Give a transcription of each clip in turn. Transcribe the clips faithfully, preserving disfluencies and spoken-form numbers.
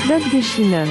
Club des Chineurs.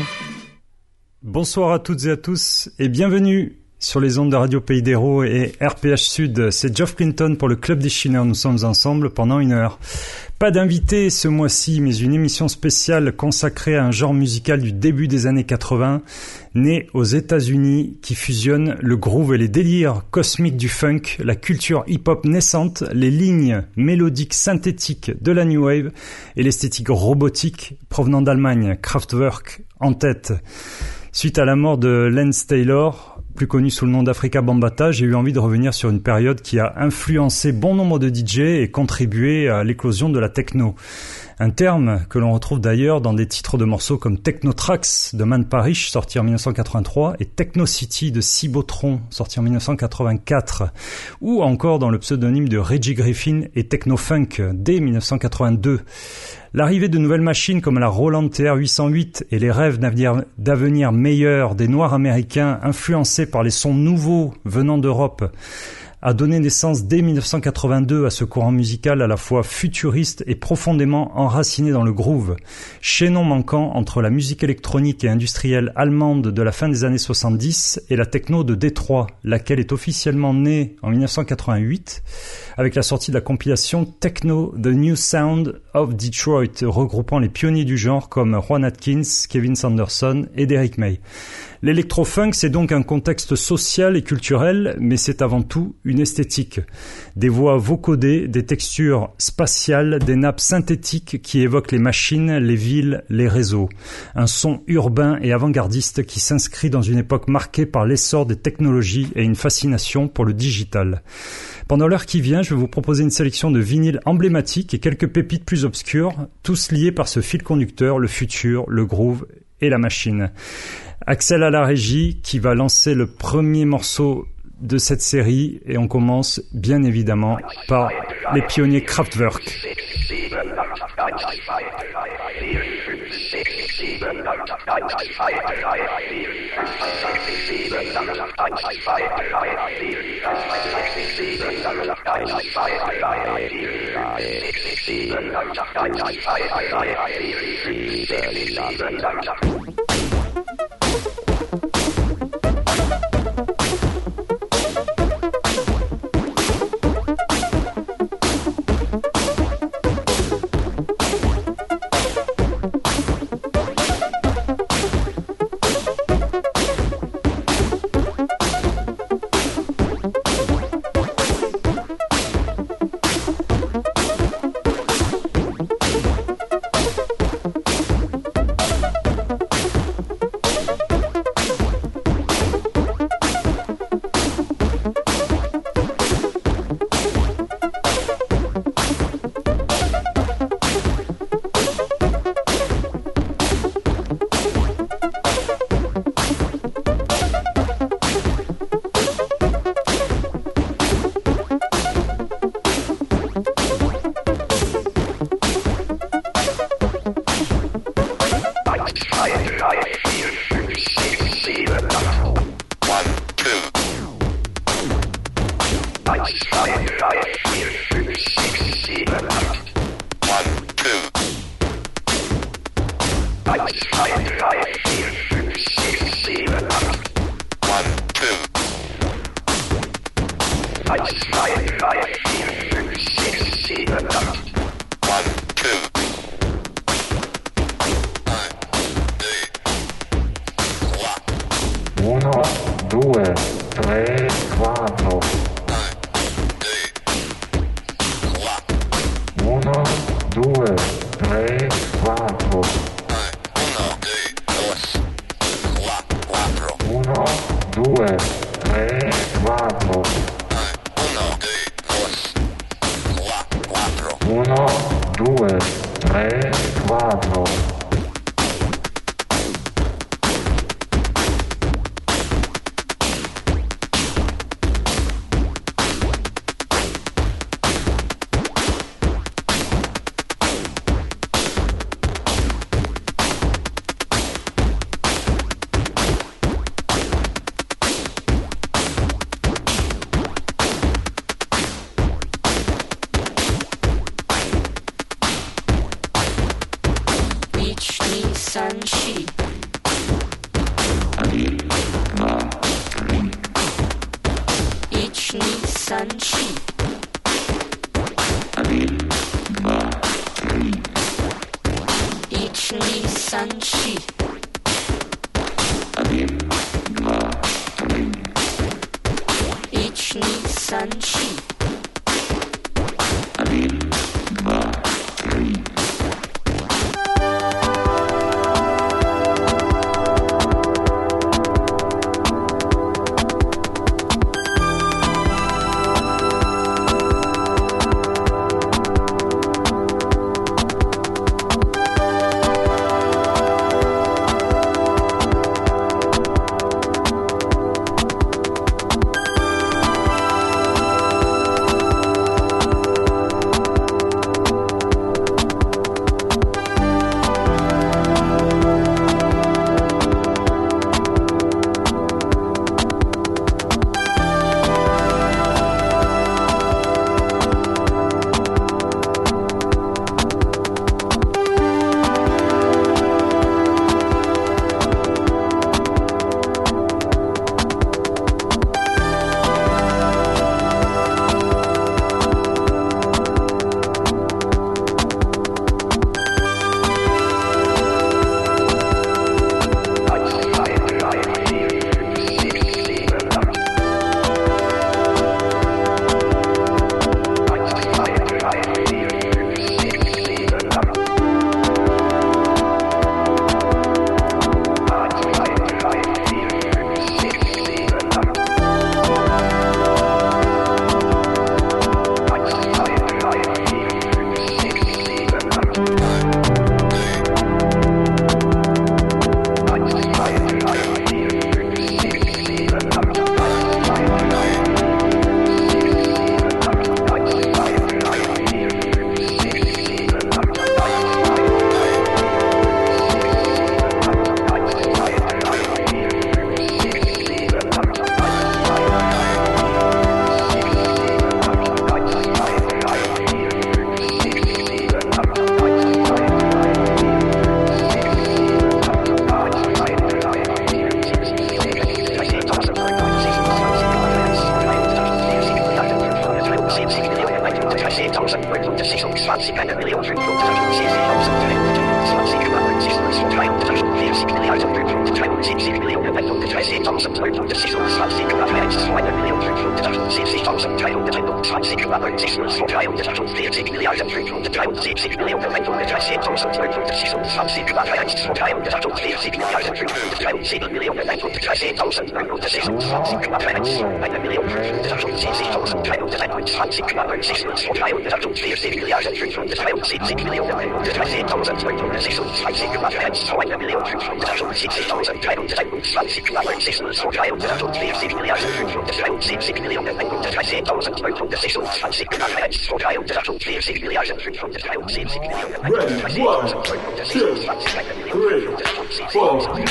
Bonsoir à toutes et à tous et bienvenue sur les ondes de Radio Pays d'Hérault et R P H Sud. C'est Geoff Clinton pour le Club des Chineurs. Nous sommes ensemble pendant une heure. Pas d'invité ce mois-ci, mais une émission spéciale consacrée à un genre musical du début des années quatre-vingts, né aux États-Unis, qui fusionne le groove et les délires cosmiques du funk, la culture hip-hop naissante, les lignes mélodiques synthétiques de la New Wave et l'esthétique robotique provenant d'Allemagne, Kraftwerk en tête. Suite à la mort de Lance Taylor, plus connu sous le nom d'Africa Bambaataa, j'ai eu envie de revenir sur une période qui a influencé bon nombre de D J et contribué à l'éclosion de la techno. Un terme que l'on retrouve d'ailleurs dans des titres de morceaux comme Techno Tracks de Man Parrish, sorti en dix-neuf cent quatre-vingt-trois, et Techno City de Cibotron, sorti en dix-neuf cent quatre-vingt-quatre, ou encore dans le pseudonyme de Reggie Griffin et Techno Funk dès dix-neuf cent quatre-vingt-deux. L'arrivée de nouvelles machines comme la Roland T R huit cent huit et les rêves d'avenir, d'avenir meilleurs des Noirs américains influencés par les sons nouveaux venant d'Europe a donné naissance dès dix-neuf cent quatre-vingt-deux à ce courant musical à la fois futuriste et profondément enraciné dans le groove, chaînon manquant entre la musique électronique et industrielle allemande de la fin des années soixante-dix et la techno de Détroit, laquelle est officiellement née en dix-neuf cent quatre-vingt-huit avec la sortie de la compilation Techno The New Sound of Detroit, regroupant les pionniers du genre comme Juan Atkins, Kevin Sanderson et Derrick May. L'électro-funk, c'est donc un contexte social et culturel, mais c'est avant tout une esthétique. Des voix vocodées, des textures spatiales, des nappes synthétiques qui évoquent les machines, les villes, les réseaux. Un son urbain et avant-gardiste qui s'inscrit dans une époque marquée par l'essor des technologies et une fascination pour le digital. Pendant l'heure qui vient, je vais vous proposer une sélection de vinyles emblématiques et quelques pépites plus obscures, tous liés par ce fil conducteur, le futur, le groove et la machine. Axel à la régie qui va lancer le premier morceau de cette série et on commence bien évidemment par les pionniers Kraftwerk. 人气。 Ready, one, two, three, four.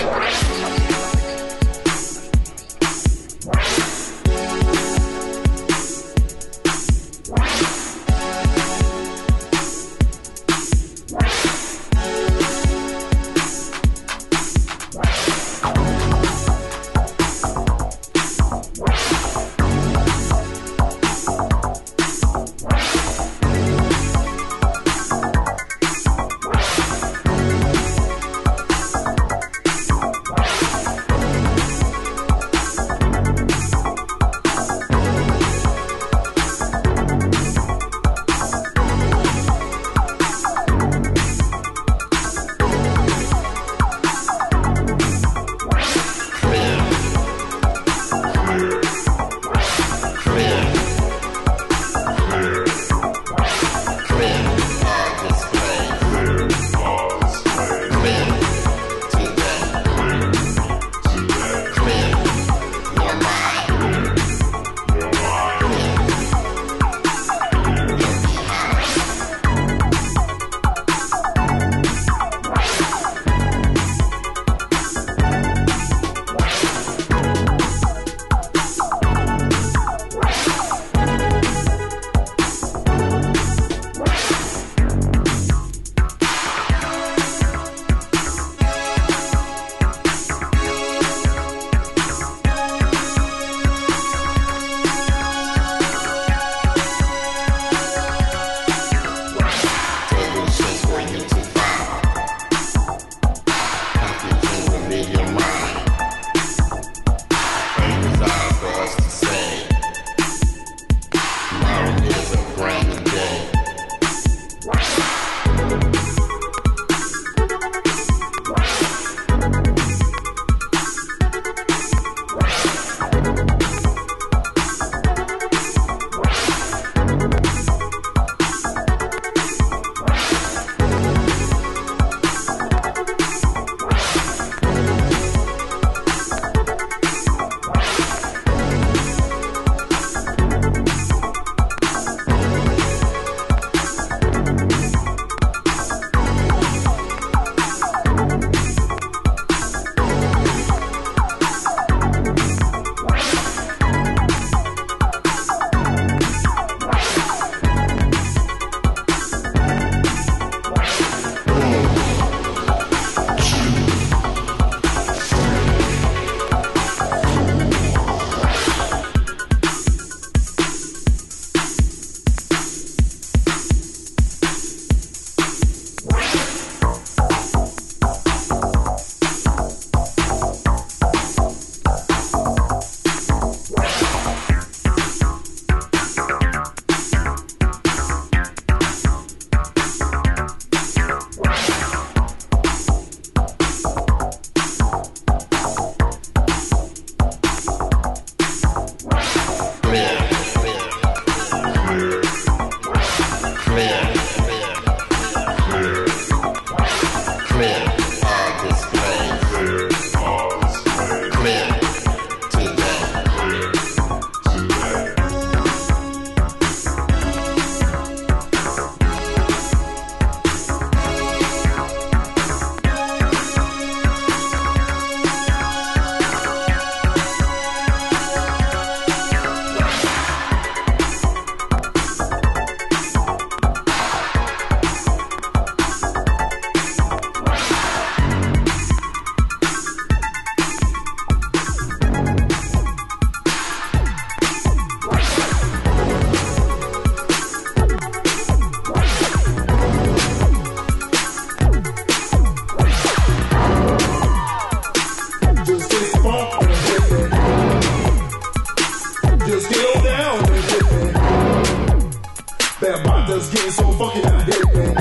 It's getting so funky out here.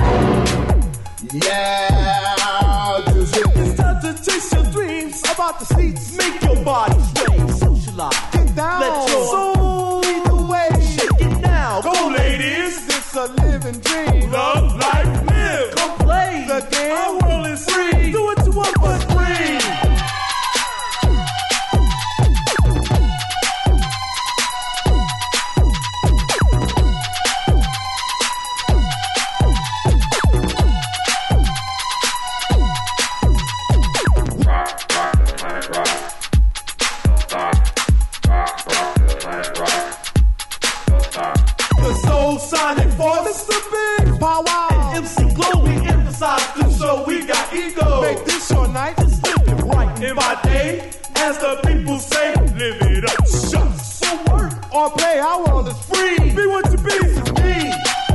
Yeah, just hit me. It's time to chase your dreams about the seats. Make your body sway, socialize. Get down, let your soul lead the way. Shake it now, go ladies. It's a living dream. Love, life, live. Come play the game. Our world is free. Do what you want, but free. Make this your night, just live it right in my day. As the people say, live it up, shucks. So work or play, our world is free. Be what you be, it's me.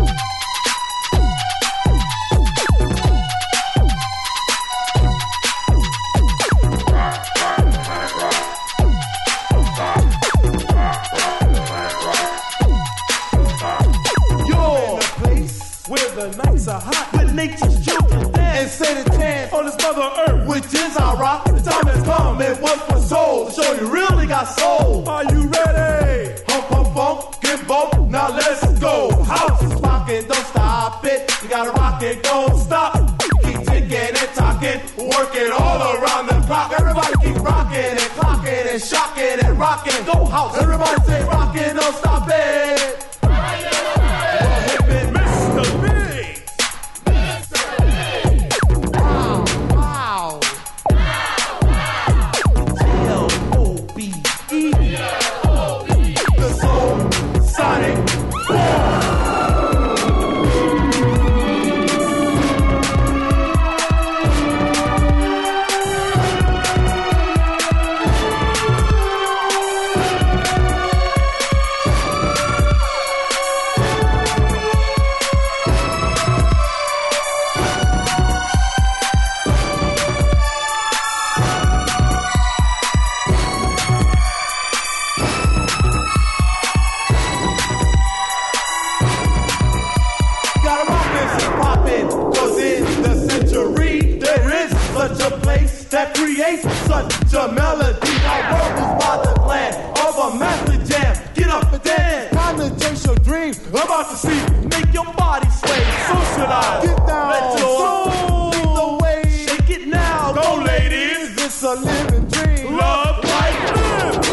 You're in a place where the nights are hot, with nature's children dance and say the chant on this mother earth, which is our rock. The time has come and one for soul, to show you really got soul. Are you ready? Hump, hump, hump, get bump, now let's go. House is rocking, don't stop it. You gotta rock it, don't stop. Keep ticking and talking, working all around the clock. Everybody keep rocking and clocking and shocking and rocking. Go house, everybody say rocking, don't stop it. Such a melody, our world is by the plan of a master jam. Get up and dance, time to chase your dream. About to see, make your body sway, socialize. Get down, let your soul lead the way. Shake it now, go ladies. It's a living dream. Love, life, live.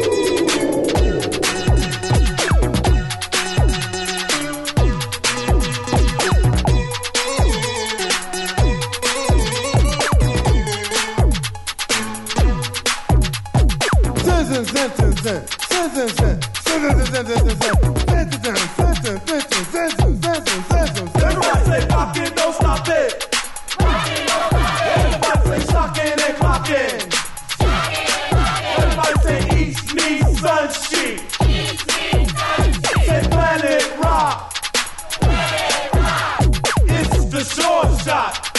Everybody say rockin', don't stop it. Everybody say shockin' and clockin'. Everybody say east, me, sun, sheet. Say planet rock. It's the short shot.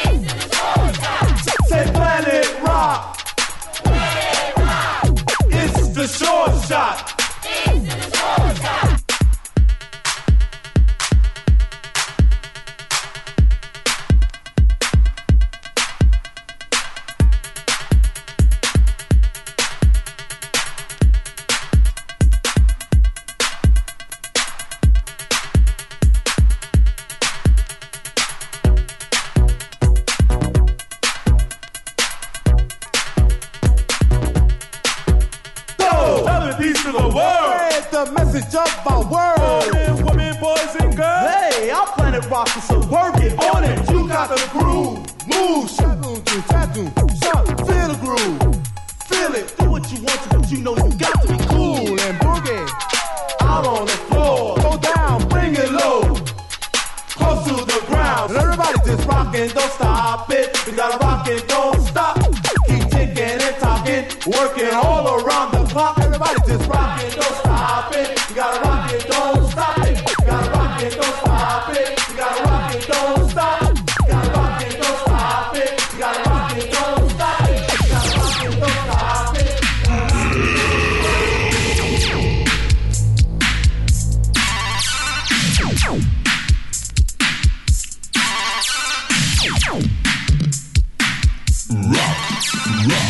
Say planet rock. It's the short shot. The message of our world. Men, women, boys, and girls. Hey, our planet rock is so work it on it. You got the groove. Move, shadow, tattoo, shot, feel the groove. Feel it. Do what you want to, but you know you got to be cool and boogie. Out on the floor. Go down, bring it low. Close to the ground. And everybody just rockin', don't stop it. We gotta rock it, don't stop. Keep ticking and talking, working all around the clock. Everybody just rockin', don't stop it. You gotta rock it, don't stop it. You gotta rock it, don't stop it. You gotta rock it, don't stop. You gotta rock it, don't stop it. You gotta rock it, don't stop it. You gotta rock it, don't stop it.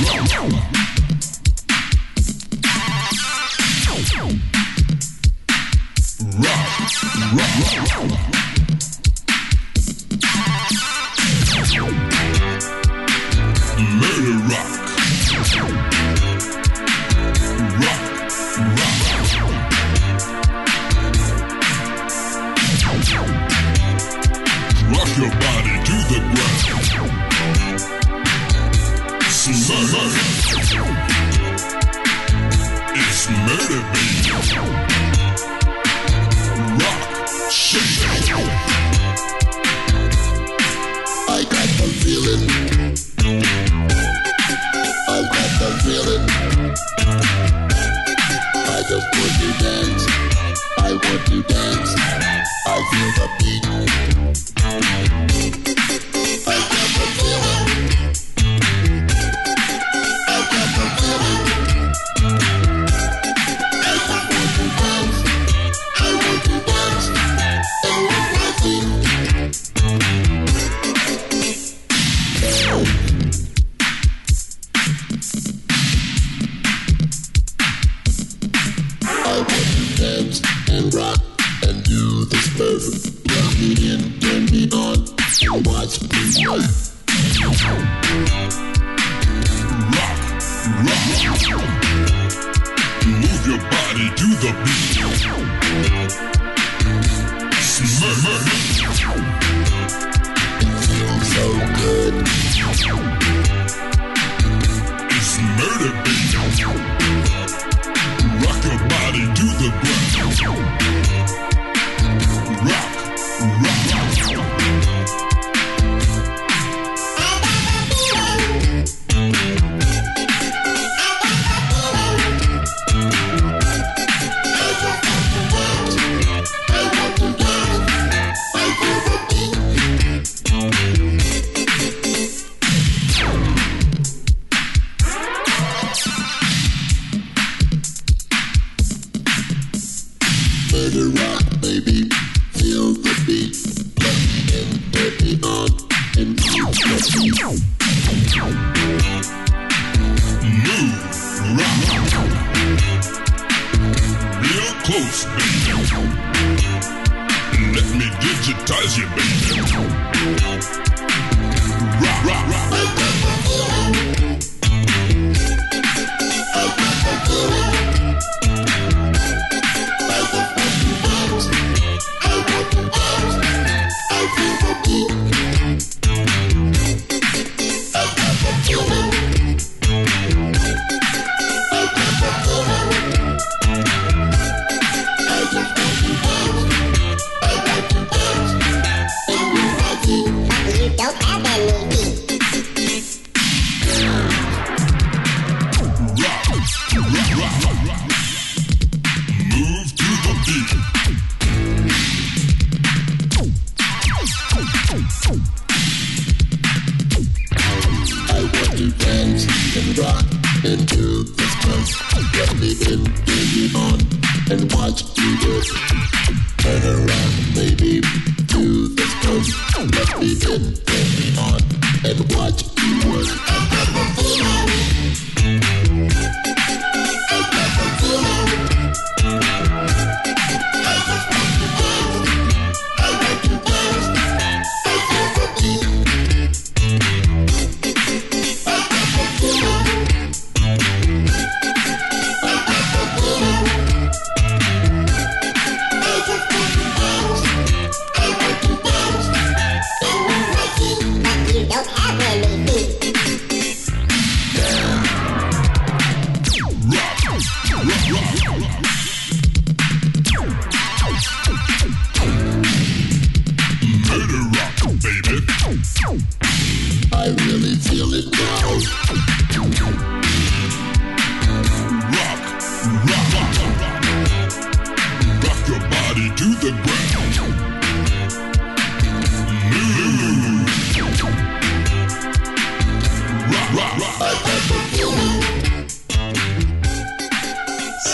Don't have any feet.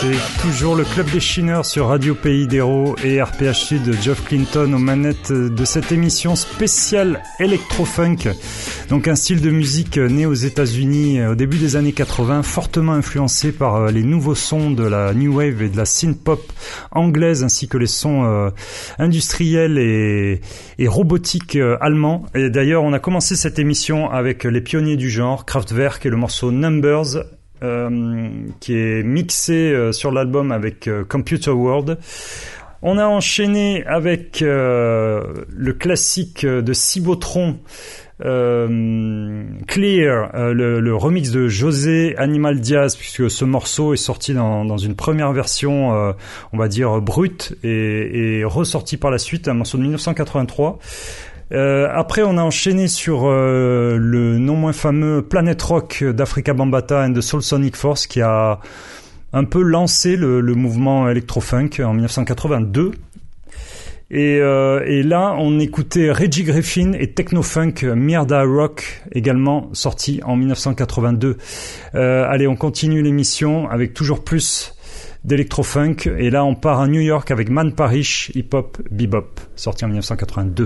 C'est toujours le Club des Chineurs sur Radio Pays d'Hérault et R P H Sud. Geoff Clinton aux manettes de cette émission spéciale Electro-Funk. Donc un style de musique né aux États-Unis au début des années quatre-vingts, fortement influencé par les nouveaux sons de la New Wave et de la synth-pop anglaise, ainsi que les sons euh, industriels et, et robotiques euh, allemands. Et d'ailleurs, on a commencé cette émission avec les pionniers du genre, Kraftwerk, et le morceau Numbers, Euh, qui est mixé euh, sur l'album avec euh, Computer World. On a enchaîné avec euh, le classique de Cybotron, euh, Clear, euh, le, le remix de José Animal Diaz, puisque ce morceau est sorti dans, dans une première version, euh, on va dire brute, et, et ressorti par la suite, un morceau de dix-neuf cent quatre-vingt-trois. Euh, après, on a enchaîné sur euh, le non moins fameux Planet Rock d'Africa Bambaataa and the Soul Sonic Force, qui a un peu lancé le, le mouvement électro-funk en dix-neuf cent quatre-vingt-deux. Et, euh, et là, on écoutait Reggie Griffin et Techno-Funk Mierda Rock, également sorti en dix-neuf cent quatre-vingt-deux. Euh, allez, on continue l'émission avec toujours plus d'électro-funk. Et là, on part à New York avec Man Parrish, Hip Hop Bebop, sorti en dix-neuf cent quatre-vingt-deux.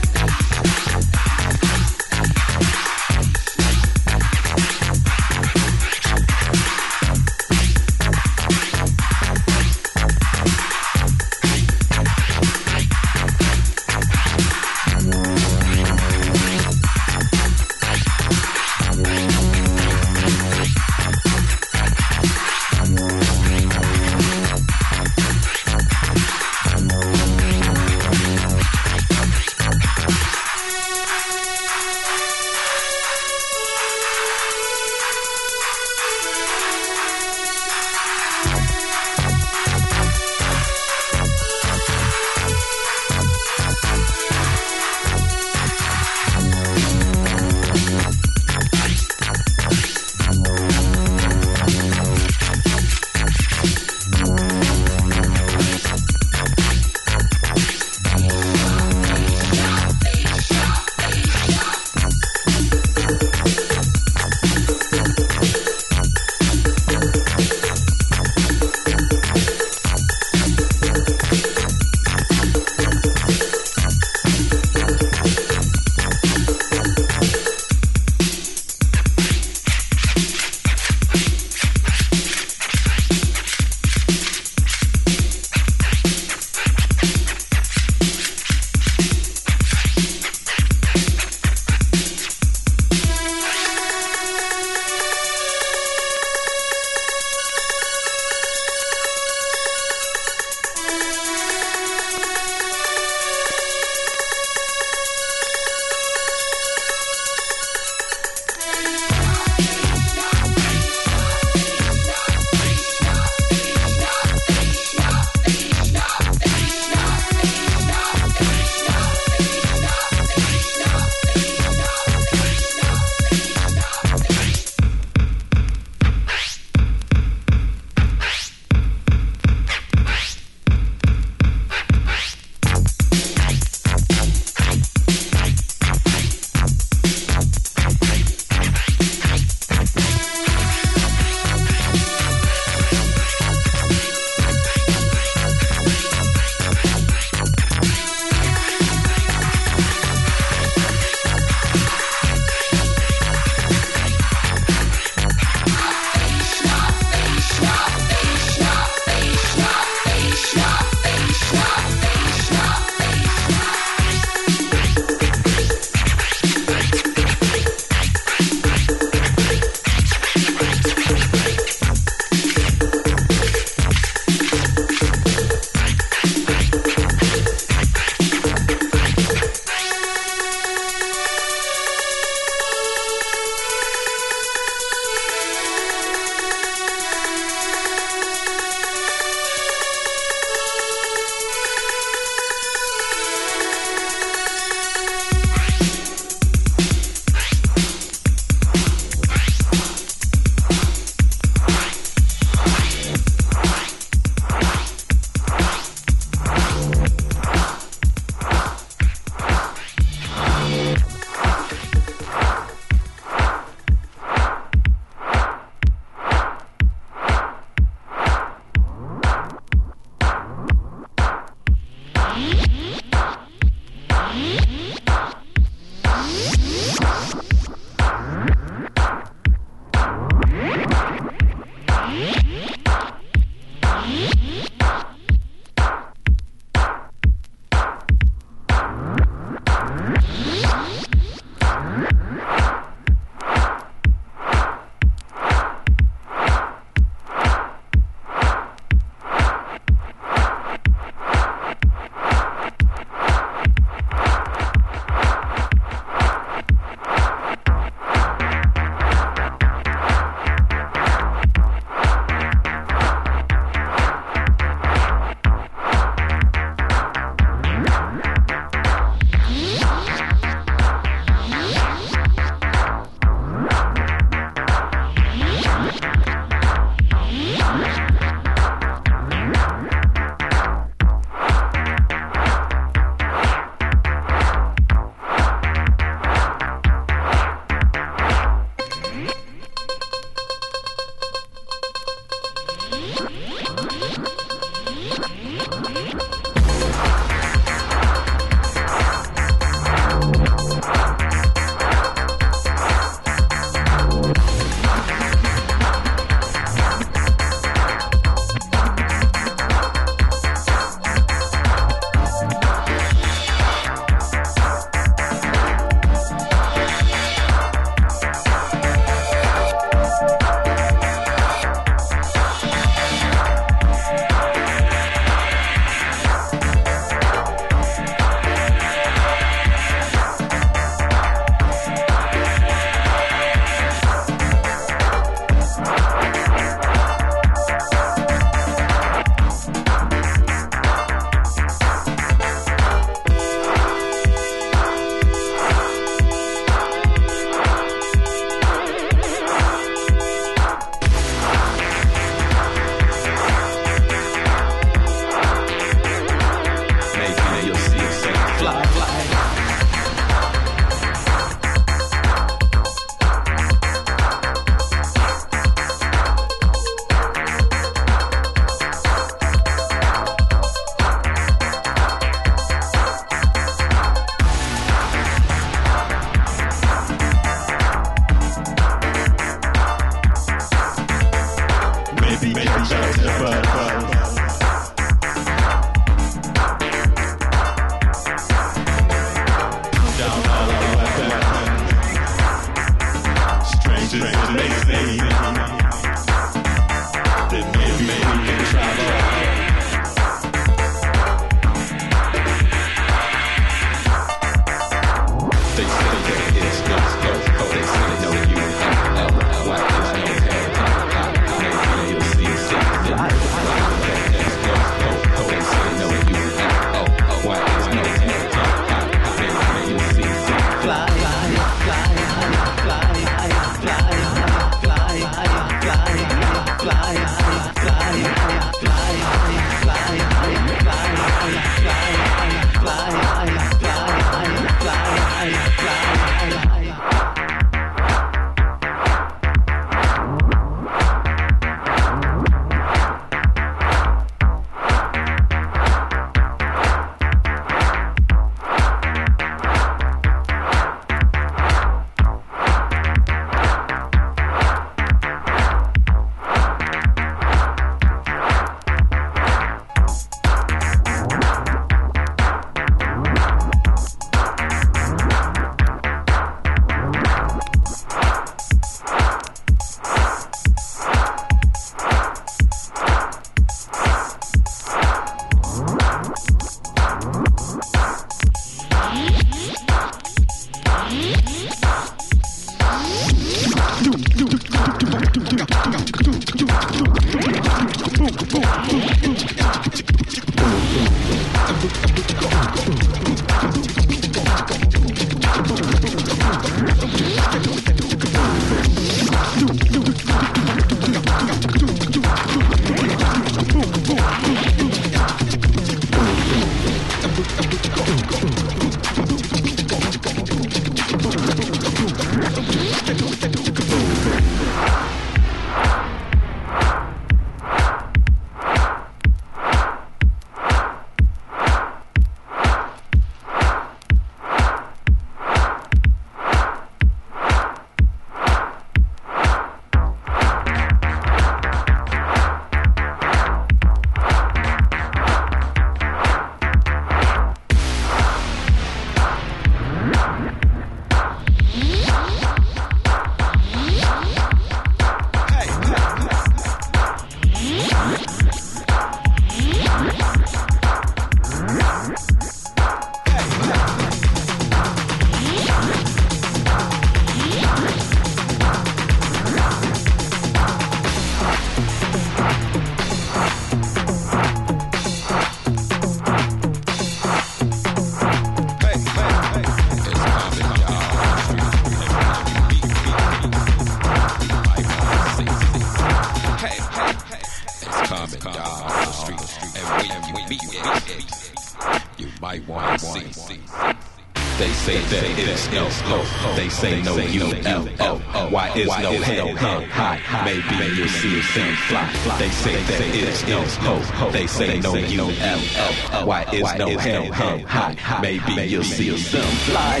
Say no U L L. Why is no hell high? Maybe you'll see some fly. They say that it's no ho. They say no U L L. Why is no hell high? Maybe you'll see some fly.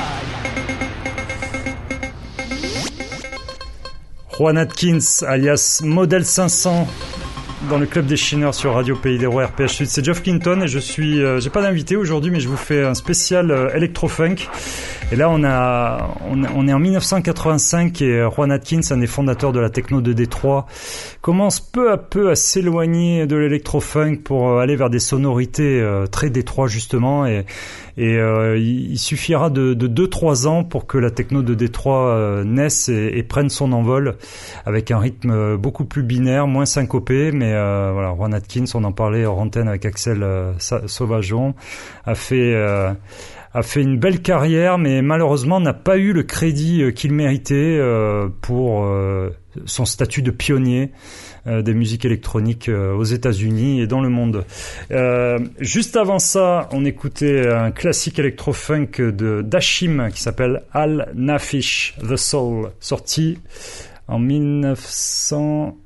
Juan Atkins, alias Model cinq cents, dans le club des chineurs sur Radio Pays des Rois R P H Sud. C'est Geoff Clinton et je suis, euh, j'ai pas d'invité aujourd'hui, mais je vous fais un spécial euh, électro-funk. Et là, on a, on, on est en dix-neuf cent quatre-vingt-cinq et Juan Atkins, un des fondateurs de la techno de Détroit, commence peu à peu à s'éloigner de l'électro-funk pour aller vers des sonorités euh, très Détroit justement. Et, et euh, il, il suffira de, de deux trois ans pour que la techno de Détroit euh, naisse et, et prenne son envol avec un rythme beaucoup plus binaire, moins syncopé. Mais euh, voilà, Juan Atkins, on en parlait hors antenne avec Axel euh, Sauvageon, a fait... Euh, a fait une belle carrière, mais malheureusement n'a pas eu le crédit qu'il méritait euh, pour euh, son statut de pionnier euh, des musiques électroniques euh, aux États-Unis et dans le monde. Euh, juste avant ça, on écoutait un classique électro-funk de Dashim qui s'appelle Al Nafish, The Soul, sorti en dix-neuf cent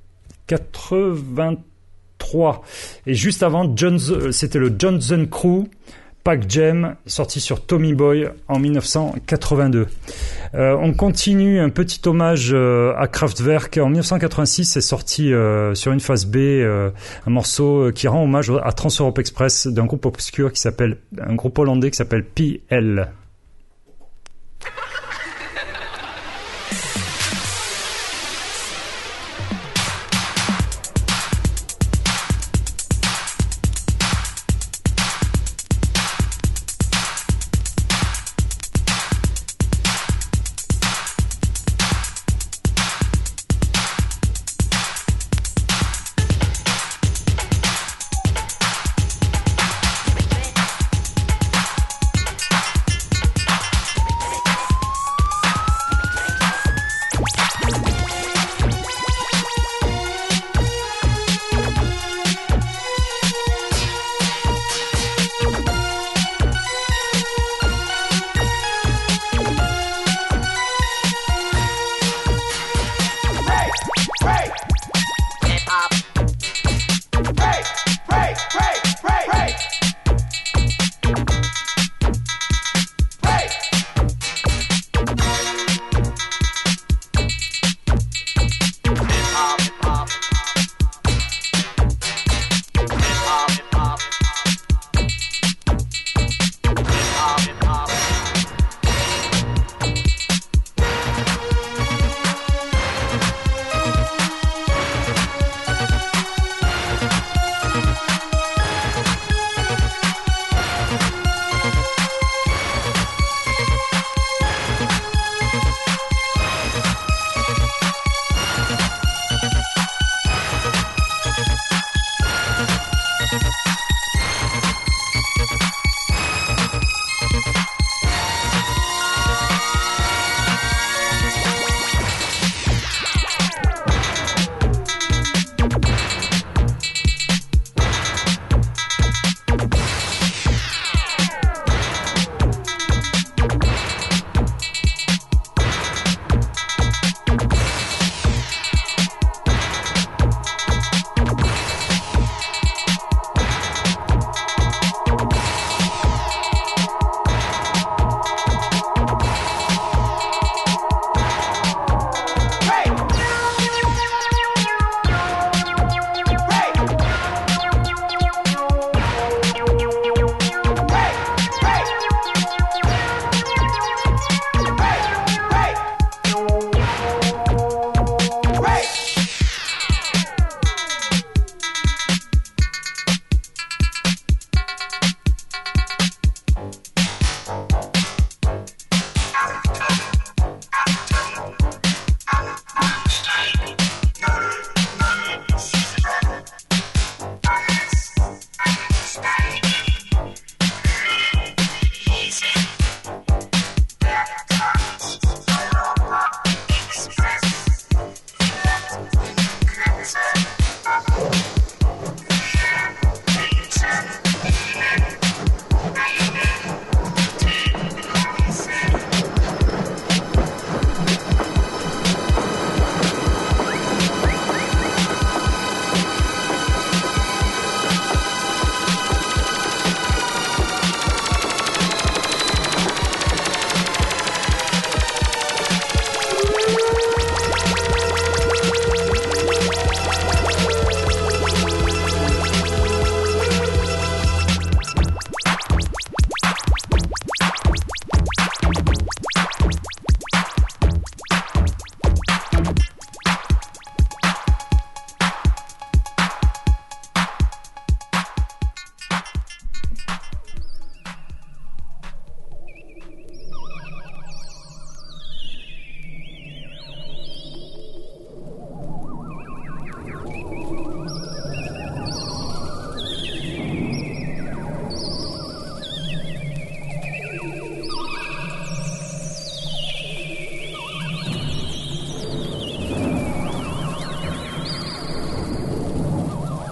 quatre-vingt-trois. Et juste avant, Jones, c'était le Johnson Crew, Pack Jam, sorti sur Tommy Boy en dix-neuf cent quatre-vingt-deux. Euh, on continue un petit hommage euh, à Kraftwerk. En dix-neuf cent quatre-vingt-six, c'est sorti euh, sur une phase B euh, un morceau qui rend hommage à Trans-Europe Express d'un groupe obscur qui s'appelle, un groupe hollandais qui s'appelle P L.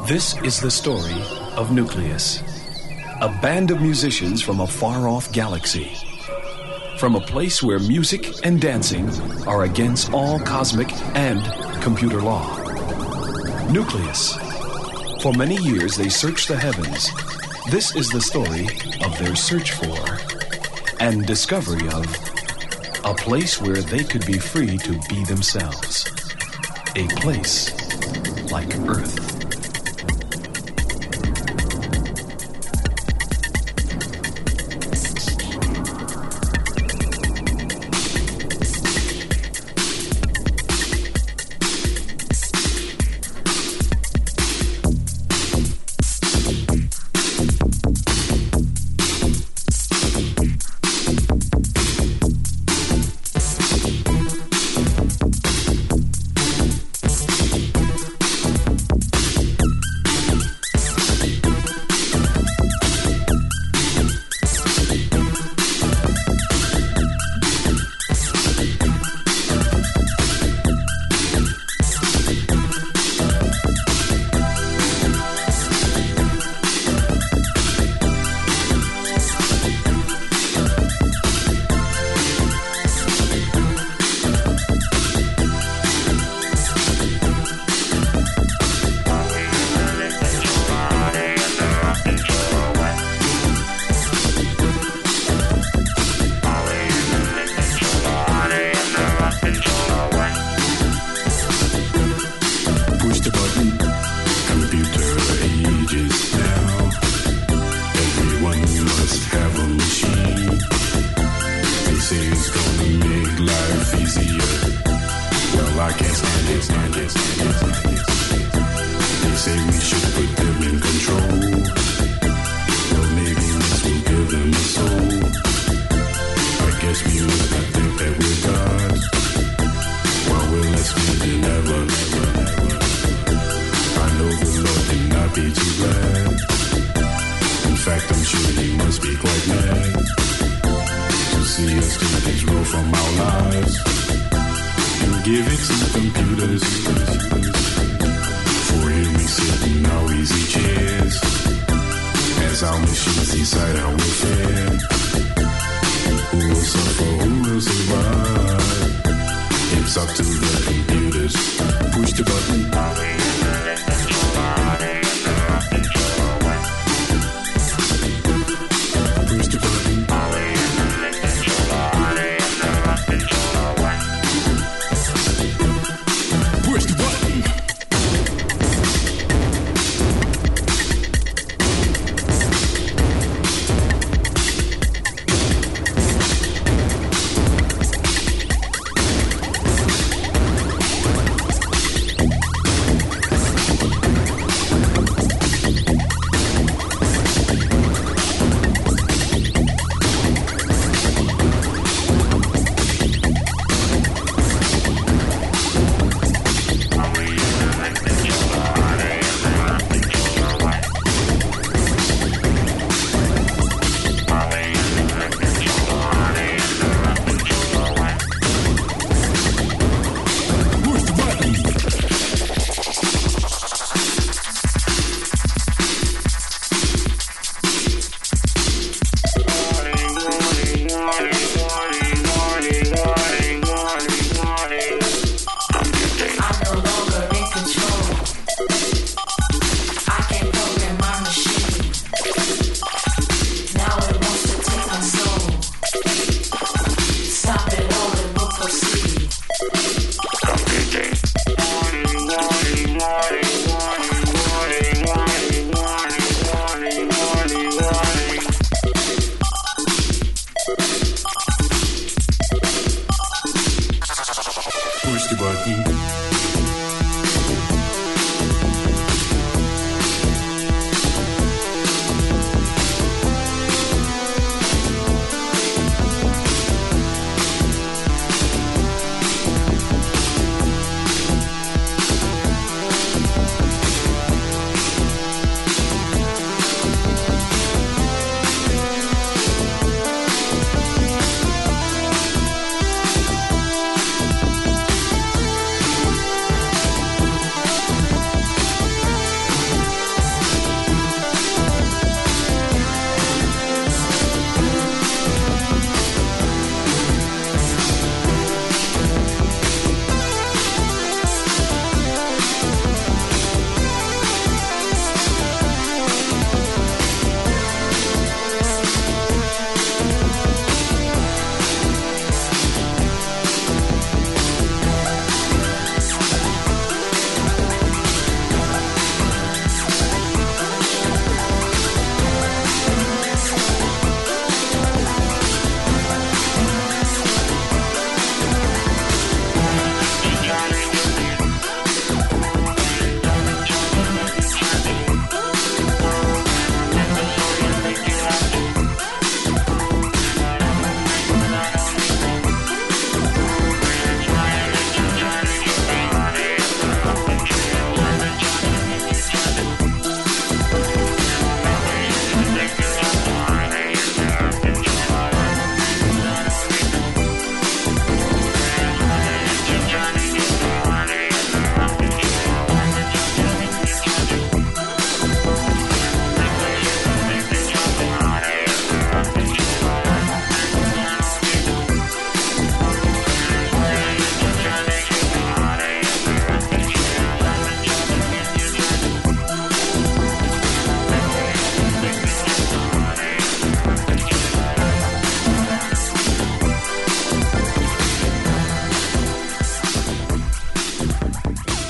This is the story of Nucleus, a band of musicians from a far-off galaxy, from a place where music and dancing are against all cosmic and computer law. Nucleus. For many years they searched the heavens. This is the story of their search for and discovery of a place where they could be free to be themselves. A place like Earth.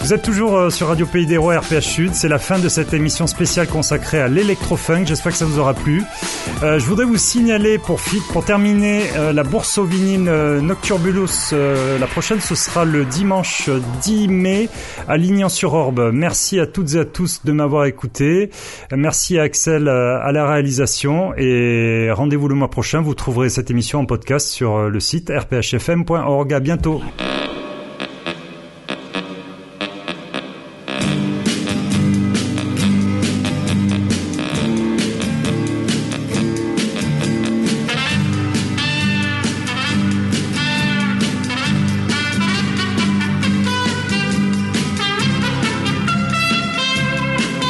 Vous êtes toujours sur Radio Pays d'Héros R P H Sud. C'est la fin de cette émission spéciale consacrée à l'électro-funk. J'espère que ça vous aura plu. Euh, je voudrais vous signaler pour, pour terminer euh, la bourse au vinyle euh, Nocturbulus. Euh, la prochaine, ce sera le dimanche dix mai à Lignan-sur-Orbe. Merci à toutes et à tous de m'avoir écouté. Merci à Axel euh, à la réalisation. Et rendez-vous le mois prochain. Vous trouverez cette émission en podcast sur le site r p h f m point org. À bientôt.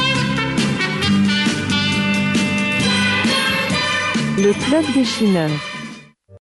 Le Club des Chineurs.